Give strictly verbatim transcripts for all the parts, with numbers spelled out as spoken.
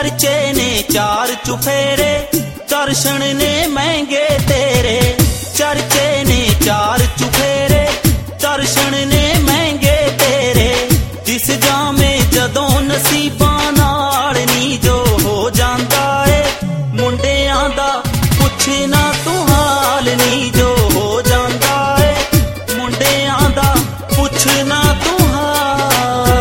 चर्चे ने चार चुफेरे, दर्शन ने महंगे तेरे। चर्चे ने चार चुफेरे, दर्शन ने महंगे तेरे। दिस जामे जदों नसीबां नाल नी जो हो जांदा ए, मुंडियां दा पुछना तू हाल नी जो हो जांदा ए, मुंडियां दा पुछना तू हाल।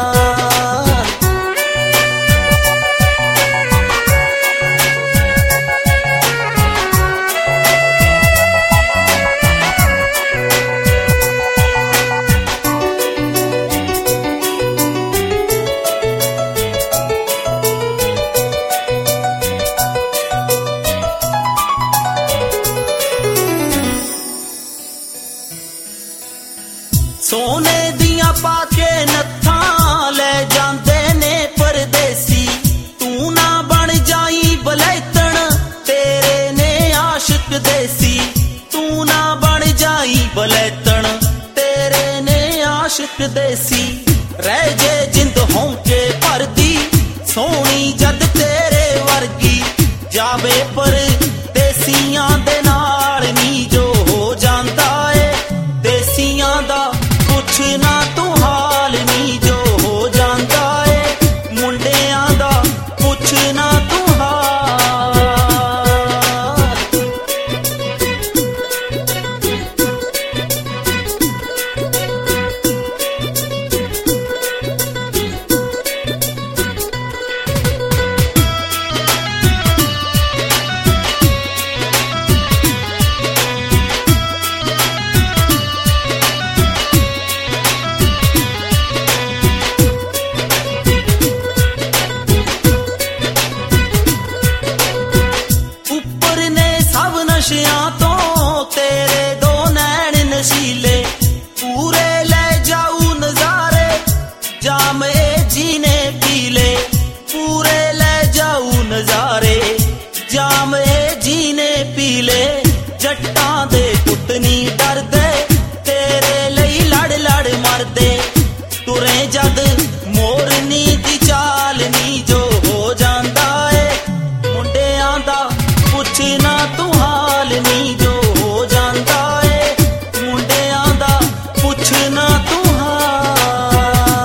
सोने दियां पाके नत्थां ले जांदे ने परदेसी। तू ना बन जाई बलैतन, तेरे ने आशिक देसी। तू ना बन जाई बलैतन, तेरे ने आशिक देसी। रह जे जिंद होंके भरदी, सोनी जद तेरे वर्गी। जावे पर देसियां दे नाल नी जो हो जांदा ए, देसियां दा पुछना तू हाल नी जो हो जांदा ए, मुंडियां दा पुछना तू हाल। नशियां तो तेरे दो नैन नशीले, पूरे ले जाऊ नजारे, जामे जीने पीले। पूरे ले जाऊ नजारे, जामे जीने पीले। जट्टां दे पुत्त नी डरदे, तेरे लई लड़ लड़ मरदे। तुरे जद मोरनी दी चाल नी जो हो जांदा ए, मुंडियां दा पुछना तू हाल नी जो हो जांदा ए, मुंडियां दा पुछना तू हाल।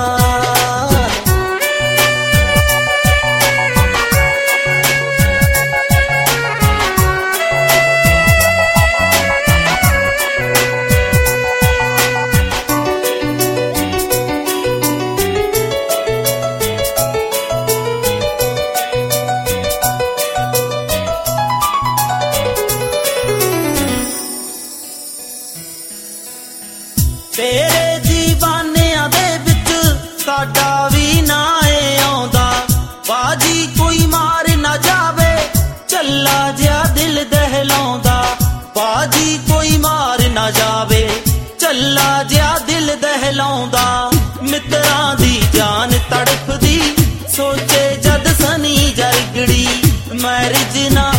तेरे दीवानियां दे विच साडा भी ना ए आउंदा। बाजी कोई मार ना जावे, चला जिया दिल दहलाउंदा। बाजी कोई मार ना जावे, चला जिया दिल दहलाउंदा। मित्रां दी जान तड़पदी, सोचे जद सनी जरगड़ी। मैरिज ना